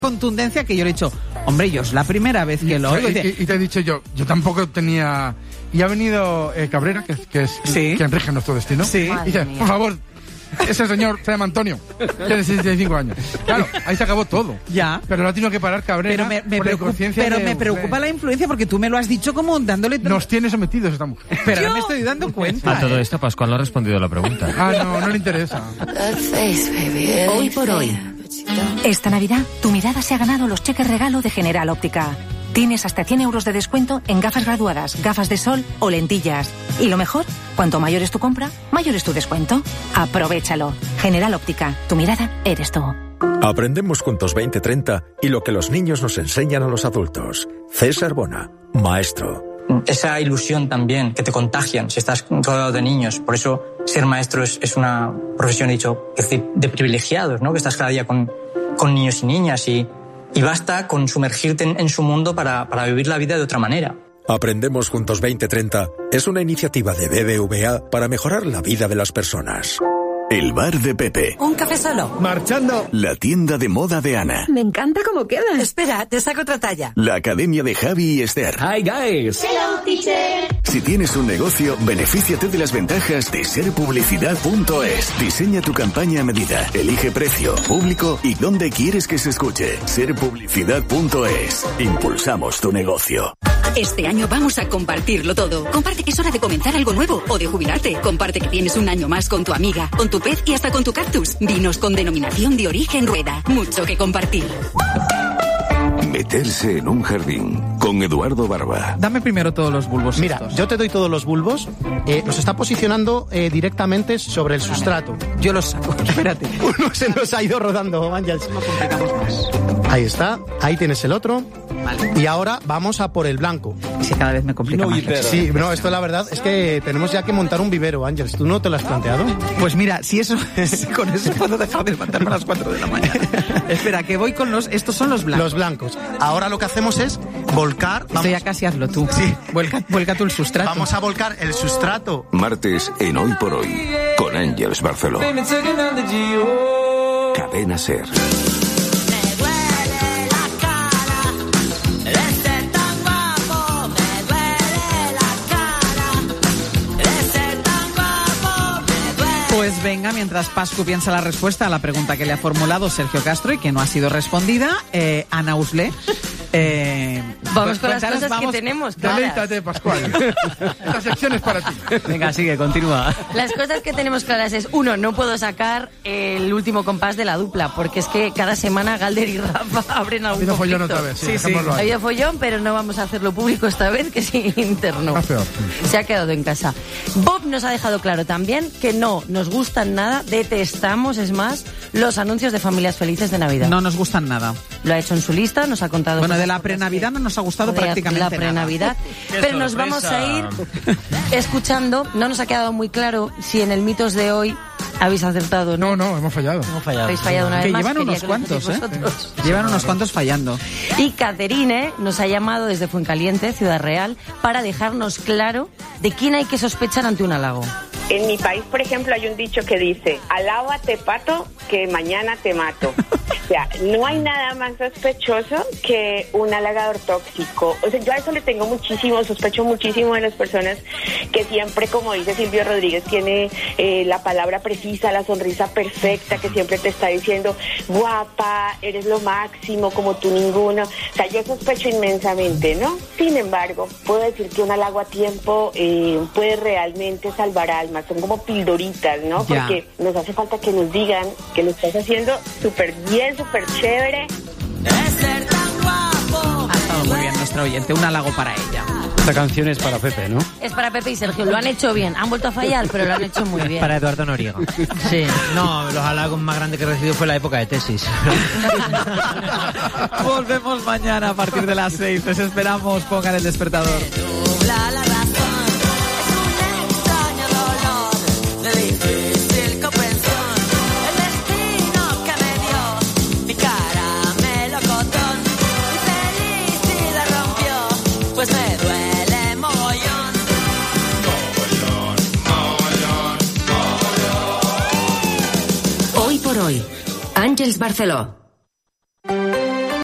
contundencia que yo le he dicho, hombre, yo es la primera vez que lo oigo. Y te he dicho yo tampoco tenía... Y ha venido Cabrera, que es sí, quien rige nuestro destino. Sí. Y dice, por favor, ese señor se llama Antonio, tiene 65 años. Claro, ahí se acabó todo. Ya. Pero lo ha tenido que parar Cabrera. Pero me preocupa la influencia porque tú me lo has dicho como dándole... Nos tiene sometidos esta mujer. Pero no me estoy dando cuenta. A todo esto Pascual no ha respondido la pregunta. No le interesa. Hoy por hoy. Esta Navidad, tu mirada se ha ganado los cheques regalo de General Óptica. Tienes hasta 100 euros de descuento en gafas graduadas, gafas de sol o lentillas. Y lo mejor, cuanto mayor es tu compra, mayor es tu descuento. Aprovéchalo. General Óptica, tu mirada eres tú. Aprendemos juntos 2030 y lo que los niños nos enseñan a los adultos. César Bona, maestro. Esa ilusión también que te contagian si estás rodeado de niños. Por eso ser maestro es una profesión, he dicho, de privilegiados, ¿no? Que estás cada día con niños y niñas y basta con sumergirte en su mundo para vivir la vida de otra manera. Aprendemos juntos 2030 es una iniciativa de BBVA para mejorar la vida de las personas. El bar de Pepe. Un café solo. Marchando. La tienda de moda de Ana. Me encanta cómo queda. Espera, te saco otra talla. La academia de Javi y Esther. Hi guys. Hello teacher. Si tienes un negocio, benefíciate de las ventajas de serpublicidad.es. Diseña tu campaña a medida. Elige precio, público y dónde quieres que se escuche. Serpublicidad.es. Impulsamos tu negocio. Este año vamos a compartirlo todo. Comparte que es hora de comenzar algo nuevo o de jubilarte. Comparte que tienes un año más con tu amiga, con tu pez y hasta con tu cactus. Vinos con denominación de origen Rueda. Mucho que compartir. Meterse en un jardín con Eduardo Barba. Dame primero todos los bulbos. Mira, estos. yo te doy todos los bulbos. Los está posicionando directamente sobre el sustrato. Yo los saco, espérate. Uno se nos ha ido rodando, Ángels. No complicamos más. Ahí está, ahí tienes el otro. Vale. Y ahora vamos a por el blanco. Sí, cada vez me complica más. Sí, no, esto la verdad es que tenemos ya que montar un vivero, Ángels. ¿Tú no te lo has planteado? Pues mira, si eso con eso puedo dejar de levantarme a las 4 de la mañana. Espera, que voy con estos son los blancos. Los blancos. Ahora lo que hacemos es volcar. Esto ya casi hazlo tú. Sí. Vuelca tú el sustrato. Vamos a volcar el sustrato. Martes en Hoy por Hoy con Ángels Barceló. Cadena Ser. Pues venga, mientras Pascu piensa la respuesta a la pregunta que le ha formulado Sergio Castro y que no ha sido respondida, Ana Usle. Vamos con las cosas que tenemos claras. Deleítate, Pascual. Esta sección es para ti. Venga, sigue, continúa. Las cosas que tenemos claras es, uno, no puedo sacar el último compás de la dupla, porque es que cada semana Galder y Rafa abren algún conflicto. follón otra vez, sí. Ha habido follón, pero no vamos a hacerlo público esta vez, que es interno. Se ha quedado en casa. Bob nos ha dejado claro también que no nos gustan nada, detestamos, es más, los anuncios de familias felices de Navidad. No nos gustan nada. Lo ha hecho en su lista, nos ha contado... Bueno, de la prenavidad no nos ha gustado prácticamente la prenavidad, pero nos vamos a ir escuchando. No nos ha quedado muy claro si en el mitos de hoy habéis acertado, ¿no? No, hemos fallado. Habéis fallado una vez más. Llevan unos cuantos, Llevan unos cuantos fallando. Y Caterine nos ha llamado desde Fuencaliente, Ciudad Real, para dejarnos claro de quién hay que sospechar ante un halago. En mi país, por ejemplo, hay un dicho que dice: alábate, pato, que mañana te mato. O sea, no hay nada más sospechoso que un halagador tóxico. O sea, yo a eso le tengo sospecho muchísimo de las personas que siempre, como dice Silvio Rodríguez, tiene la palabra precisa, la sonrisa perfecta, que siempre te está diciendo, guapa, eres lo máximo, como tú ninguno. O sea, yo sospecho inmensamente, ¿no? Sin embargo, puedo decir que un halago a tiempo puede realmente salvar almas. Son como pildoritas, ¿no? Ya. Porque nos hace falta que nos digan que lo estás haciendo súper bien, súper chévere. Ha estado muy bien nuestra oyente, un halago para ella. Esta canción es para Pepe, ¿no? Es para Pepe y Sergio, lo han hecho bien. Han vuelto a fallar, pero lo han hecho muy bien. Para Eduardo Noriega. Sí, no, los halagos más grandes que he recibido fue la época de tesis. Volvemos mañana a partir de las 6. Les esperamos, pongan el despertador. Pues me duele mogollón. Hoy por hoy, Ángels Barceló.